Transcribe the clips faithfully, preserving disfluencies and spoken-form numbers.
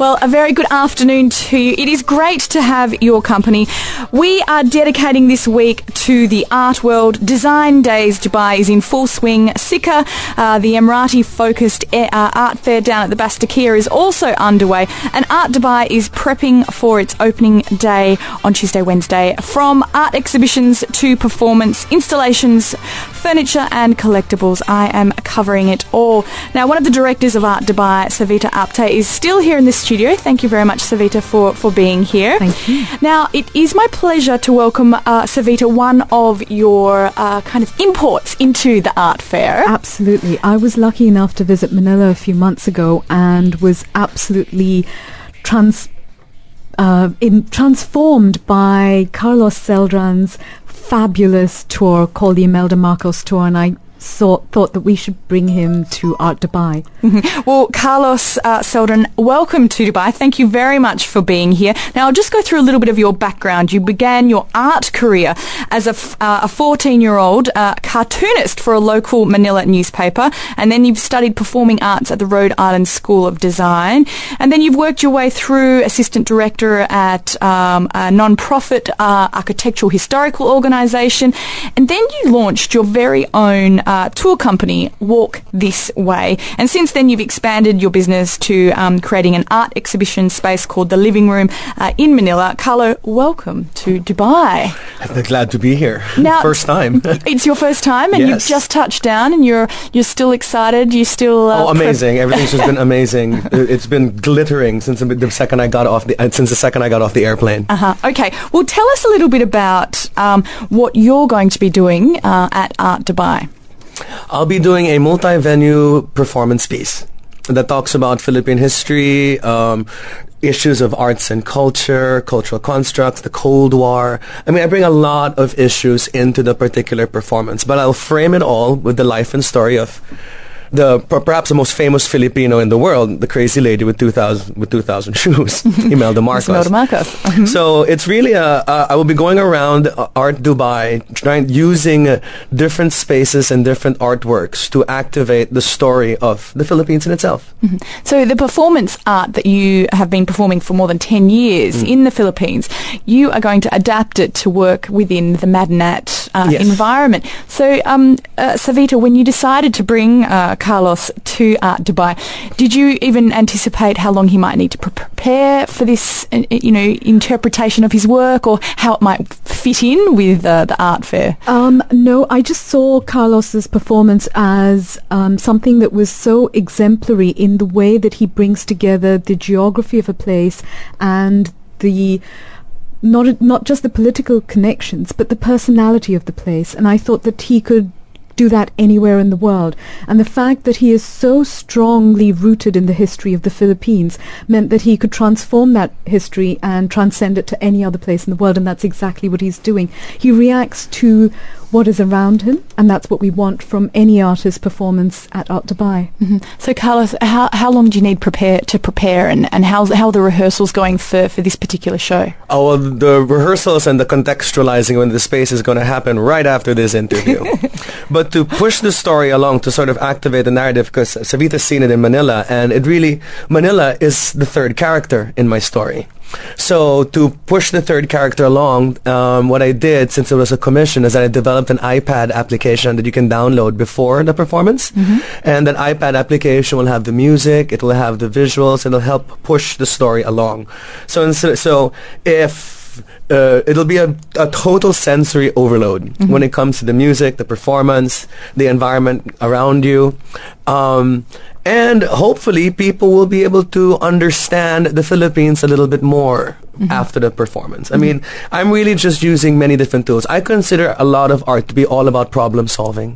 Well, a very good afternoon to you. It is great to have your company. We are dedicating this week to the art world. Design Days Dubai is in full swing. Sikka, uh, the Emirati-focused uh, art fair down at the Bastakia, is also underway. And Art Dubai is prepping for its opening day on Tuesday, Wednesday. From art exhibitions to performance, installations, furniture and collectibles, I am covering it all. Now, one of the directors of Art Dubai, Savita Apte, is still here in the studio. Thank you very much, Savita, for, for being here. Thank you. Now, it is my pleasure to welcome, uh, Savita, one of your uh, kind of imports into the art fair. Absolutely. I was lucky enough to visit Manila a few months ago and was absolutely trans uh, in, transformed by Carlos Celdran's fabulous tour called the Imelda Marcos Tour, and I saw, thought that we should bring him to Art Dubai. Mm-hmm. Well, Carlos uh, Celdran, welcome to Dubai. Thank you very much for being here. Now, I'll just go through a little bit of your background. You began your art career as a, f- uh, a fourteen-year-old uh, cartoonist for a local Manila newspaper, and then you've studied performing arts at the Rhode Island School of Design, and then you've worked your way through assistant director at um, a non-profit uh, architectural historical organisation, and then you launched your very own Uh, tour company, Walk This Way. And since then, you've expanded your business to um, creating an art exhibition space called The Living Room uh, in Manila. Carlo, welcome to Dubai. I'm glad to be here. Now, first time. It's your first time, and yes. you've just touched down, and you're you're still excited. You still uh, oh, amazing! Pre- Everything's just been amazing. It's been glittering since the second I got off the uh, since the second I got off the airplane. Uh huh. Okay. Well, tell us a little bit about um, what you're going to be doing uh, at Art Dubai. I'll be doing a multi-venue performance piece that talks about Philippine history, um, issues of arts and culture, cultural constructs, the Cold War. I mean, I bring a lot of issues into the particular performance, but I'll frame it all with the life and story of the perhaps the most famous Filipino in the world, the crazy lady with two thousand with two thousand shoes, Imelda Marcos. Imelda Marcos. Mm-hmm. So it's really a, a. I will be going around uh, Art Dubai, trying using uh, different spaces and different artworks to activate the story of the Philippines in itself. Mm-hmm. So the performance art that you have been performing for more than ten years mm. in the Philippines, you are going to adapt it to work within the Madinat uh, yes. environment. So, um, uh, Savita, when you decided to bring uh, Carlos to Art Dubai, did you even anticipate how long he might need to pre- prepare for this, uh, you know, interpretation of his work, or how it might fit in with uh, the art fair? Um, no, I just saw Carlos's performance as um, something that was so exemplary in the way that he brings together the geography of a place and the not not just the political connections, but the personality of the place. And I thought that he could do that anywhere in the world. And the fact that he is so strongly rooted in the history of the Philippines meant that he could transform that history and transcend it to any other place in the world, and that's exactly what he's doing. He reacts to what is around him, and that's what we want from any artist's performance at Art Dubai. Mm-hmm. So, Carlos, how how long do you need prepare to prepare, and, and how's, how are the rehearsals going for, for this particular show? Oh, well, the rehearsals and the contextualizing when the space is going to happen right after this interview. But to push the story along, to sort of activate the narrative, because Savita's seen it in Manila, and it really, Manila is the third character in my story. So to push the third character along, um, what I did, since it was a commission, is that I developed an iPad application that you can download before the performance. Mm-hmm. And that iPad application will have the music, it will have the visuals, it'll help push the story along. So, so, so if Uh, it'll be a, a total sensory overload mm-hmm. when it comes to the music, the performance, the environment around you. Um, and hopefully people will be able to understand the Philippines a little bit more mm-hmm. after the performance. I mm-hmm. mean, I'm really just using many different tools. I consider a lot of art to be all about problem solving.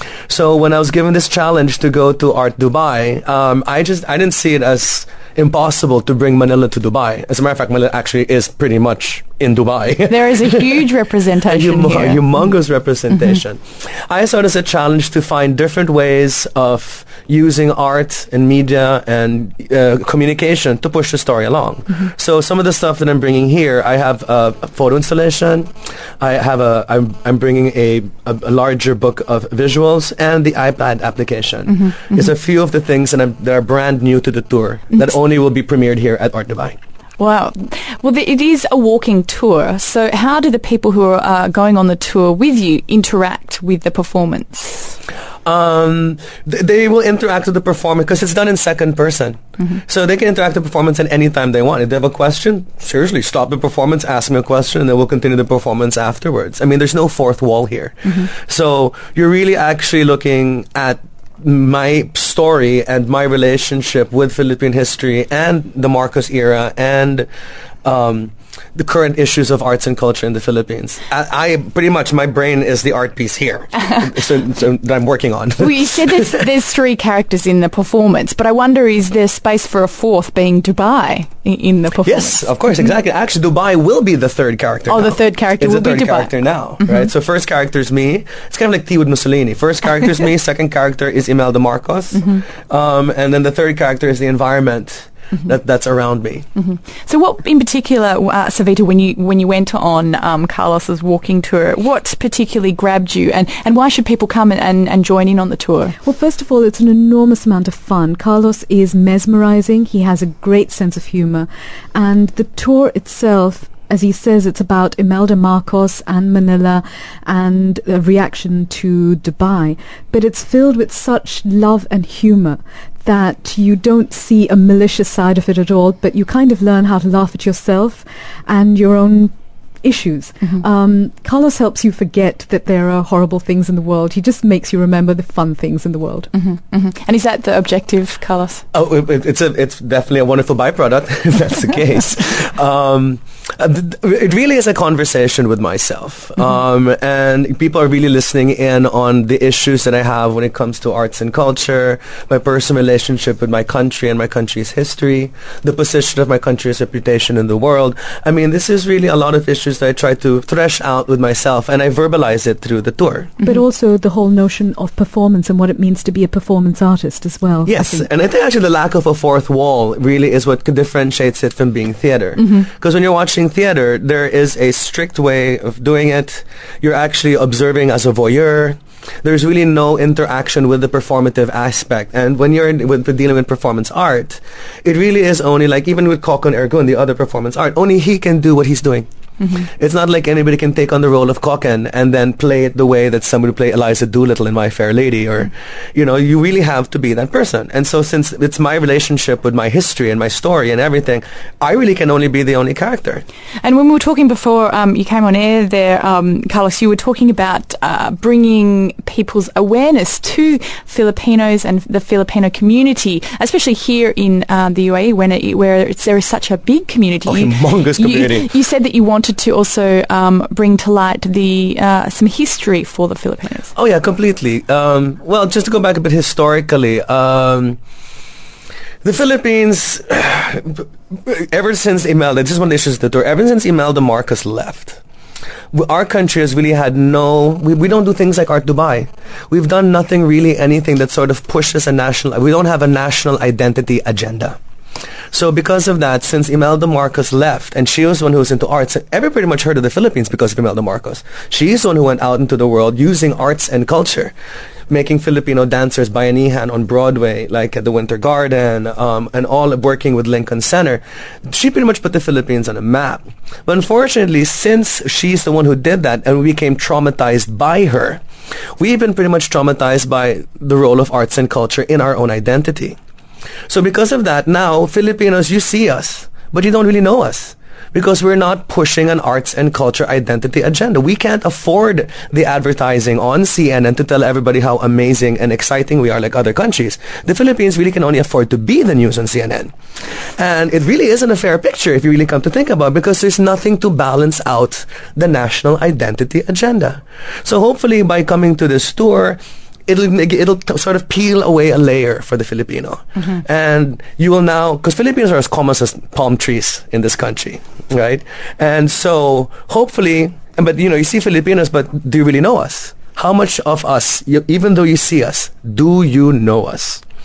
So when I was given this challenge to go to Art Dubai, um, I just, I didn't see it as impossible to bring Manila to Dubai. As a matter of fact, Manila actually is pretty much in Dubai. There is a huge representation a hum- here. humongous representation. Mm-hmm. I saw it as a challenge to find different ways of using art and media and uh, communication to push the story along. Mm-hmm. So some of the stuff that I'm bringing here, I have a, a photo installation, I have a, I'm, I'm bringing a, a, a larger book of visuals and the iPad application. Mm-hmm. Mm-hmm. It's a few of the things that, I'm, that are brand new to the tour that only will be premiered here at Art Dubai. Wow. Well, the, it is a walking tour. So how do the people who are uh, going on the tour with you interact with the performance? Um, th- they will interact with the performance because it's done in second person. Mm-hmm. So they can interact with the performance at any time they want. If they have a question, seriously, stop the performance, ask me a question, and then we'll continue the performance afterwards. I mean, there's no fourth wall here. Mm-hmm. So you're really actually looking at my story and my relationship with Philippine history and the Marcos era and um, the current issues of arts and culture in the Philippines. I, I pretty much, my brain is the art piece here so, so that I'm working on. Well, you said there's, there's three characters in the performance, but I wonder, is there space for a fourth being Dubai in, in the performance? Yes, of course, exactly. Actually, Dubai will be the third character Oh, now. the third character it's will the be third Dubai. character now, mm-hmm. right? So first character is me. It's kind of like tea with Mussolini. First character is me, second character is Imelda Marcos, mm-hmm. um, and then the third character is the environment. Mm-hmm. That, that's around me. Mm-hmm. So, what in particular, uh, Savita, when you when you went on um, Carlos's walking tour, what particularly grabbed you, and, and why should people come and, and, and join in on the tour? Well, first of all, it's an enormous amount of fun. Carlos is mesmerizing. He has a great sense of humor, and the tour itself, as he says, it's about Imelda Marcos and Manila and a reaction to Dubai. But it's filled with such love and humor that you don't see a malicious side of it at all, but you kind of learn how to laugh at yourself and your own issues. Mm-hmm. Um, Carlos helps you forget that there are horrible things in the world. He just makes you remember the fun things in the world. Mm-hmm. Mm-hmm. And is that the objective, Carlos? Oh, it, it's a, it's definitely a wonderful byproduct if that's the case. Um, it really is a conversation with myself, mm-hmm. um, and people are really listening in on the issues that I have when it comes to arts and culture, my personal relationship with my country and my country's history, the position of my country's reputation in the world. I mean, this is really a lot of issues that I try to thresh out with myself, and I verbalize it through the tour. Mm-hmm. But also the whole notion of performance and what it means to be a performance artist as well. Yes, I and I think actually the lack of a fourth wall really is what differentiates it from being theater. Because mm-hmm. when you're watching theater, there is a strict way of doing it. You're actually observing as a voyeur. There's really no interaction with the performative aspect. And when you're in, with, dealing with performance art, it really is only like, even with Kokon Ergun, the other performance art, only he can do what he's doing. Mm-hmm. It's not like anybody can take on the role of Kokon and then play it the way that somebody would play Eliza Doolittle in My Fair Lady, or, mm-hmm. you know, you really have to be that person. And so since it's my relationship with my history and my story and everything, I really can only be the only character. And when we were talking before um, you came on air there, um, Carlos, you were talking about uh, bringing people's awareness to Filipinos and the Filipino community, especially here in uh, the U A E, when it, where it's, there is such a big community. Oh, humongous community. You, you said that you wanted to also um, bring to light the uh, some history for the Filipinos. Oh yeah, completely. Um, well, just to go back a bit historically, um, the Philippines, ever since Imelda, this is one of the issues of the tour, ever since Imelda Marcos left, our country has really had no, we, we don't do things like Art Dubai. We've done nothing really, anything that sort of pushes a national, we don't have a national identity agenda. So because of that, since Imelda Marcos left, and she was the one who was into arts, everybody pretty much heard of the Philippines because of Imelda Marcos. She's the one who went out into the world using arts and culture, making Filipino dancers bayanihan on Broadway, like at the Winter Garden, um, and all working with Lincoln Center. She pretty much put the Philippines on a map. But unfortunately, since she's the one who did that, and we became traumatized by her, we've been pretty much traumatized by the role of arts and culture in our own identity. So because of that, now Filipinos, you see us, but you don't really know us because we're not pushing an arts and culture identity agenda. We can't afford the advertising on C N N to tell everybody how amazing and exciting we are like other countries. The Philippines really can only afford to be the news on C N N. And it really isn't a fair picture if you really come to think about it, because there's nothing to balance out the national identity agenda. So hopefully by coming to this tour, It'll it'll t- sort of peel away a layer for the Filipino, mm-hmm. and you will now, because Filipinos are as common as palm trees in this country, right? And so hopefully, but you know, you see Filipinos, but do you really know us? How much of us, you, even though you see us, do you know us?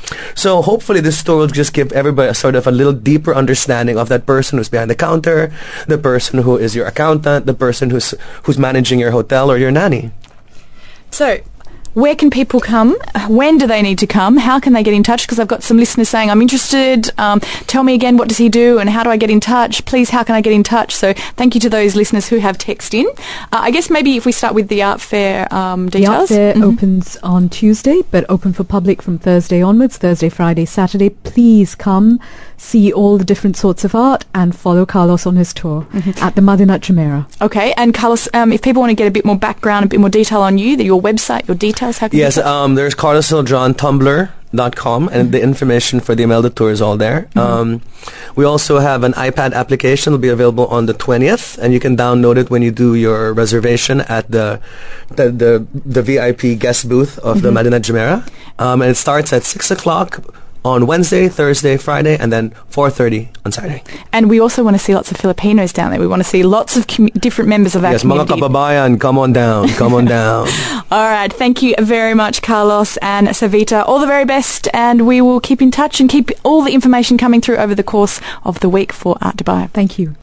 So hopefully this tour will just give everybody a sort of a little deeper understanding of that person who's behind the counter, the person who is your accountant, the person who's who's managing your hotel or your nanny. So, where can people come? When do they need to come? How can they get in touch? Because I've got some listeners saying, I'm interested. Um, tell me again, what does he do and how do I get in touch? Please, how can I get in touch? So thank you to those listeners who have texted in. Uh, I guess maybe if we start with the art fair um, details. The art fair mm-hmm. opens on Tuesday, but open for public from Thursday onwards, Thursday, Friday, Saturday. Please come, see all the different sorts of art and follow Carlos on his tour mm-hmm. at the Madinat Jumeirah. Okay, and Carlos, um, if people want to get a bit more background, a bit more detail on you, your website, your details, how can yes, they um, there's Carlos Cildron Tumblr dot com, and mm-hmm. the information for the Imelda tour is all there. Mm-hmm. Um, we also have an iPad application. It'll be available on the twentieth, and you can download it when you do your reservation at the the the, the V I P guest booth of mm-hmm. the Madinat Jumeirah. Um, and it starts at six o'clock on Wednesday, Thursday, Friday, and then four thirty on Saturday. And we also want to see lots of Filipinos down there. We want to see lots of com- different members of our yes, community. Yes, mga kababayan, come on down, come on down. All right, thank you very much, Carlos and Savita. All the very best, and we will keep in touch and keep all the information coming through over the course of the week for Art Dubai. Thank you.